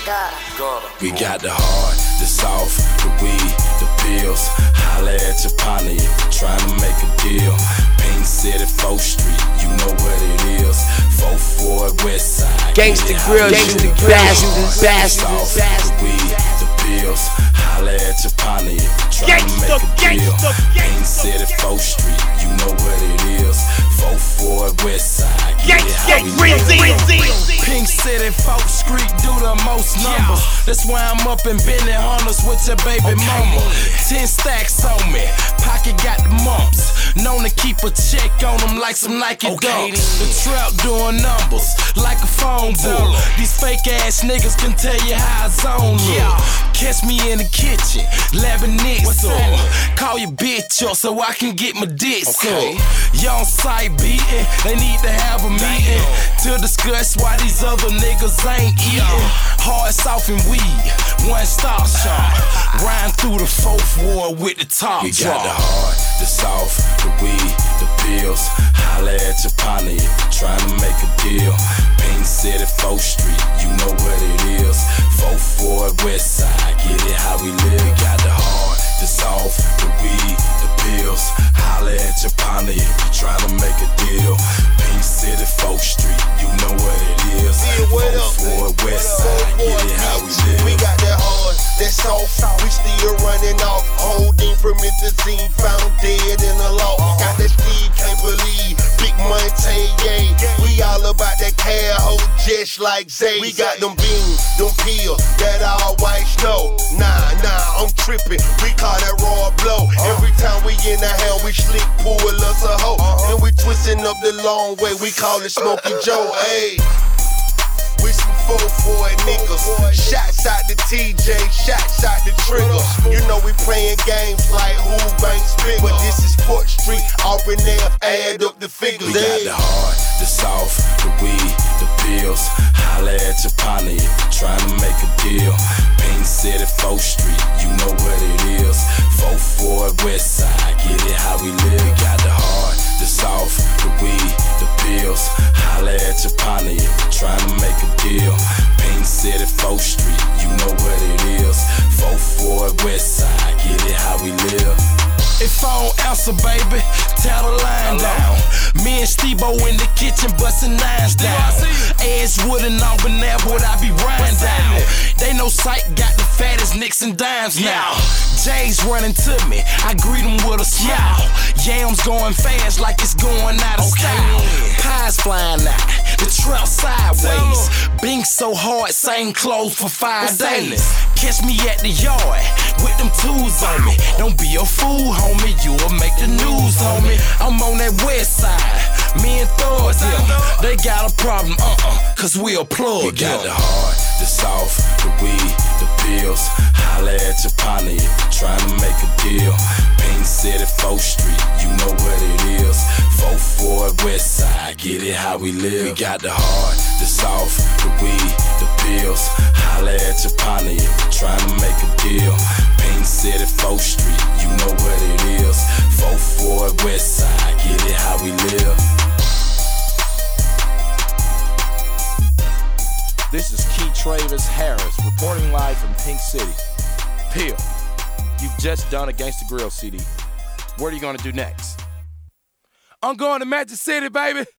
We got the hard, the soft, the weed, the pills. Holla at your partner if you're trying to make a deal. Pink City, 4th Street, you know what it is. 4-4 West Side. Gangsta Grill, you bastards. The weed, the pills. Holla at your partner if you're trying to make a deal. Pink City, 4th Street, you know what it is. 4-4 West Side. Get it how we live. Pink City, 4th Street, do the most numbers. That's why I'm up in Benny Hunters with your baby mama. 10 stacks on me, pocket got the mumps. Known to keep a check on them like some Nike dunks. The trap doing numbers like a phone book. These fake ass niggas can tell you how I zone look. Catch me in the kitchen, labbing nicks up. Call your bitch up so I can get my dick up. Young sight beating, they need to have a meeting to discuss why these other niggas ain't eating. Hard, soft, and weed, one stop shop. Riding through the 4th ward with the top drop. We got the hard, the soft, the weed, the pills. Holla at your partner if you're trying to make a deal. Pink City, 4th Street, you know what it is. 4-4 West Side, get it how we live. We got the hard, the soft, the weed, the pills. Holla at your partner if you're trying to make a deal. Pink City, 4th Street, you know what it is. 4-4 West Side, get it how we live. We got that hard, that soft, we still running off. Holding promethazine, found dead in the law. Got that Steve, can't believe, big Monte, yeah. We all about that car, hold just like Zay. We got them beans, them pills, that all white snow. Nah, I'm tripping, we call that raw blow. Every time we in the hell, we slick pull us a hoe. And we twisting up the long way, we call it Smokey Joe, ayy. We some 4-4 niggas. Shots out the TJ, shots out the trigger. You know we playing games like who banks bigger. But this is 4th Street, Auburn F, add up the figures. We got the hard, the soft, the weed, the pills. Holla at your partner if you're trying to make a deal. Pink City, 4th Street, you know what it is. 4-4 West Side, get it how we live. We got the hard, the soft, the weed, the pills. Holla at your partner if you're trying to make a deal. Pink City, 4th Street, you know what it is. 4-4 West Side, get it how we live. If I don't answer, baby, tell the line down. Me and Steve-O in the kitchen bustin' nines down. Edgewood and Auburn Airport, I be riding down. They know Sight got the fattest nicks and dimes now. Jay's running to me, I greet him with a smile. Yams going fast like it's going out of style. Pies flying out, the trail sideways. Bink so hard, same clothes for 5 days. Catch me at the yard with them tools on me. Don't be a fool, homie, you'll make the news, homie. I'm on that west side, me and Thugs, they got a problem, cause we'll plug. We got the hard, the soft, the weed, the pills. Holla at your partner if you're trying to make a deal. Pink City, 4th Street, you know what it is. 4-4 West Side, get it how we live. We got the hard, the soft, the weed, the pills. Holla at your partner if you're trying to make a deal. Pink City, 4th Street, you know what it is. 4-4 West Side, get it how we live. This is Key Travis Harris reporting live from Pink City. Pill, you've just done a Gangsta Grill CD. What are you gonna do next? I'm going to Magic City, baby.